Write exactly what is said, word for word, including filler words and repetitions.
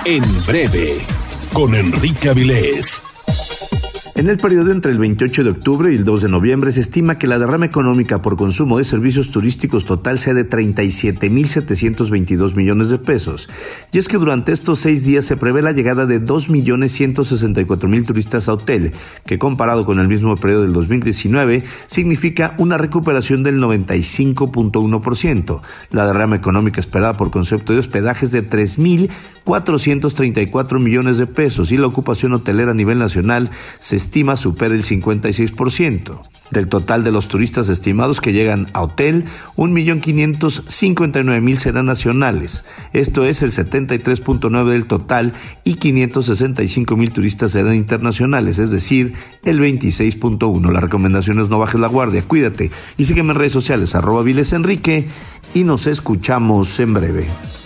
En breve, con Enrique Avilés. En el periodo entre el veintiocho de octubre y el dos de noviembre se estima que la derrama económica por consumo de servicios turísticos total sea de treinta y siete mil setecientos veintidós millones de pesos. Y es que durante estos seis días se prevé la llegada de dos millones ciento sesenta y cuatro mil turistas a hotel, que comparado con el mismo periodo del dos mil diecinueve significa una recuperación del noventa y cinco punto uno por ciento. La derrama económica esperada por concepto de hospedajes de tres mil cuatrocientos treinta y cuatro millones de pesos y la ocupación hotelera a nivel nacional se estima supera el cincuenta y seis por ciento. Del total de los turistas estimados que llegan a hotel, un millón quinientos cincuenta y nueve mil serán nacionales. Esto es el setenta y tres punto nueve por ciento del total y quinientos sesenta y cinco mil turistas serán internacionales, es decir, el veintiséis punto uno por ciento. La recomendación es no bajes la guardia, cuídate y sígueme en redes sociales, arroba Avilés Enrique, y nos escuchamos en breve.